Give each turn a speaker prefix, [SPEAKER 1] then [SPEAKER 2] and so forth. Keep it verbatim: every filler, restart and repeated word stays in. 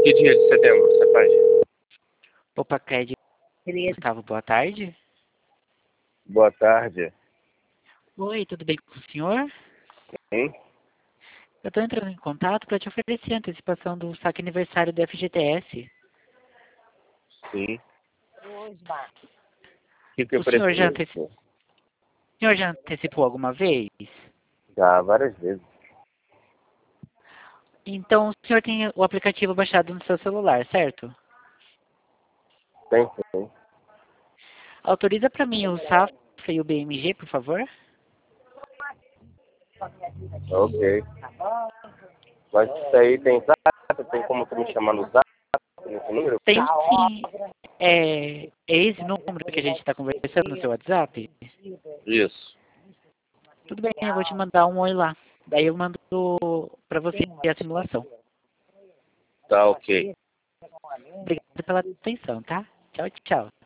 [SPEAKER 1] Que dia de setembro você faz?
[SPEAKER 2] Opa, Cred. Gustavo, boa tarde.
[SPEAKER 1] Boa tarde.
[SPEAKER 2] Oi, tudo bem com o senhor?
[SPEAKER 1] Sim?
[SPEAKER 2] Eu estou entrando em contato para te oferecer a antecipação do saque aniversário do F G T S.
[SPEAKER 1] Sim. Que que eu
[SPEAKER 2] O senhor já,
[SPEAKER 1] preciso?
[SPEAKER 2] anteci... o senhor já antecipou alguma vez?
[SPEAKER 1] Já, várias vezes.
[SPEAKER 2] Então, o senhor tem o aplicativo baixado no seu celular, certo?
[SPEAKER 1] Tem sim.
[SPEAKER 2] Autoriza para mim o Safra e o B M G, por favor?
[SPEAKER 1] Ok. Mas isso aí tem zap? Tem como tu me chamar no zap? Nesse número?
[SPEAKER 2] Tem sim. É, é esse número que a gente está conversando no seu WhatsApp?
[SPEAKER 1] Isso.
[SPEAKER 2] Tudo bem, eu vou te mandar um oi lá. Daí eu mando para você a simulação.
[SPEAKER 1] Tá ok.
[SPEAKER 2] Obrigado pela atenção, tá? Tchau, tchau.